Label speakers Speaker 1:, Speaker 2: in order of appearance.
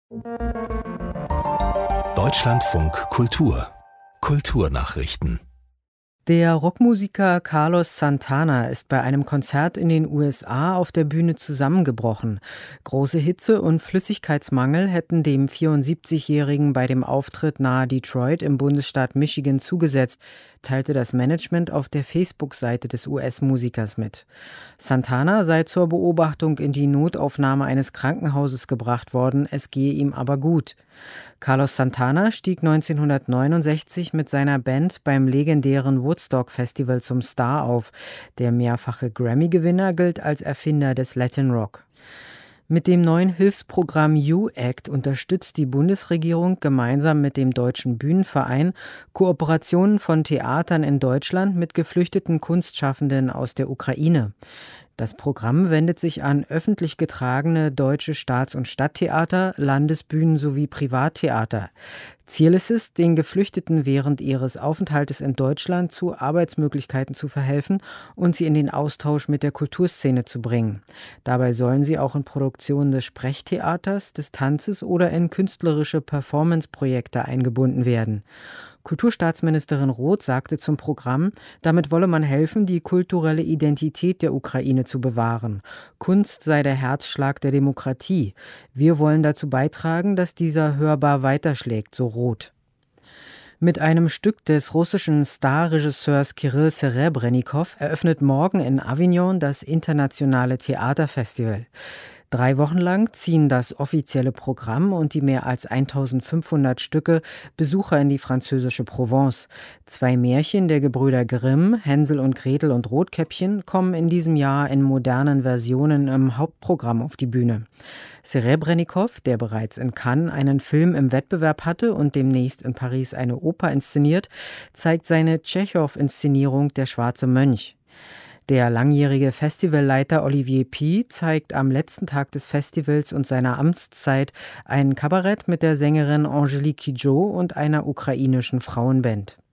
Speaker 1: Deutschlandfunk Kultur Kulturnachrichten.
Speaker 2: Der Rockmusiker Carlos Santana ist bei einem Konzert in den USA auf der Bühne zusammengebrochen. Große Hitze und Flüssigkeitsmangel hätten dem 74-Jährigen bei dem Auftritt nahe Detroit im Bundesstaat Michigan zugesetzt, teilte das Management auf der Facebook-Seite des US-Musikers mit. Santana sei zur Beobachtung in die Notaufnahme eines Krankenhauses gebracht worden, es gehe ihm aber gut. Carlos Santana stieg 1969 mit seiner Band beim legendären Woodstock-Festival zum Star auf. Der mehrfache Grammy-Gewinner gilt als Erfinder des Latin Rock. Mit dem neuen Hilfsprogramm U-Act unterstützt die Bundesregierung gemeinsam mit dem Deutschen Bühnenverein Kooperationen von Theatern in Deutschland mit geflüchteten Kunstschaffenden aus der Ukraine. Das Programm wendet sich an öffentlich getragene deutsche Staats- und Stadttheater, Landesbühnen sowie Privattheater. Ziel ist es, den Geflüchteten während ihres Aufenthaltes in Deutschland zu Arbeitsmöglichkeiten zu verhelfen und sie in den Austausch mit der Kulturszene zu bringen. Dabei sollen sie auch in Produktionen des Sprechtheaters, des Tanzes oder in künstlerische Performanceprojekte eingebunden werden. Kulturstaatsministerin Roth sagte zum Programm, damit wolle man helfen, die kulturelle Identität der Ukraine zu bewahren. Kunst sei der Herzschlag der Demokratie. Wir wollen dazu beitragen, dass dieser hörbar weiterschlägt, so Roth. Mit einem Stück des russischen Starregisseurs Kirill Serebrennikov eröffnet morgen in Avignon das internationale Theaterfestival. 3 Wochen lang ziehen das offizielle Programm und die mehr als 1500 Stücke Besucher in die französische Provence. 2 Märchen der Gebrüder Grimm, Hänsel und Gretel und Rotkäppchen, kommen in diesem Jahr in modernen Versionen im Hauptprogramm auf die Bühne. Serebrennikov, der bereits in Cannes einen Film im Wettbewerb hatte und demnächst in Paris eine Oper inszeniert, zeigt seine Tschechow-Inszenierung Der schwarze Mönch. Der langjährige Festivalleiter Olivier Py zeigt am letzten Tag des Festivals und seiner Amtszeit ein Kabarett mit der Sängerin Angélique Kidjo und einer ukrainischen Frauenband.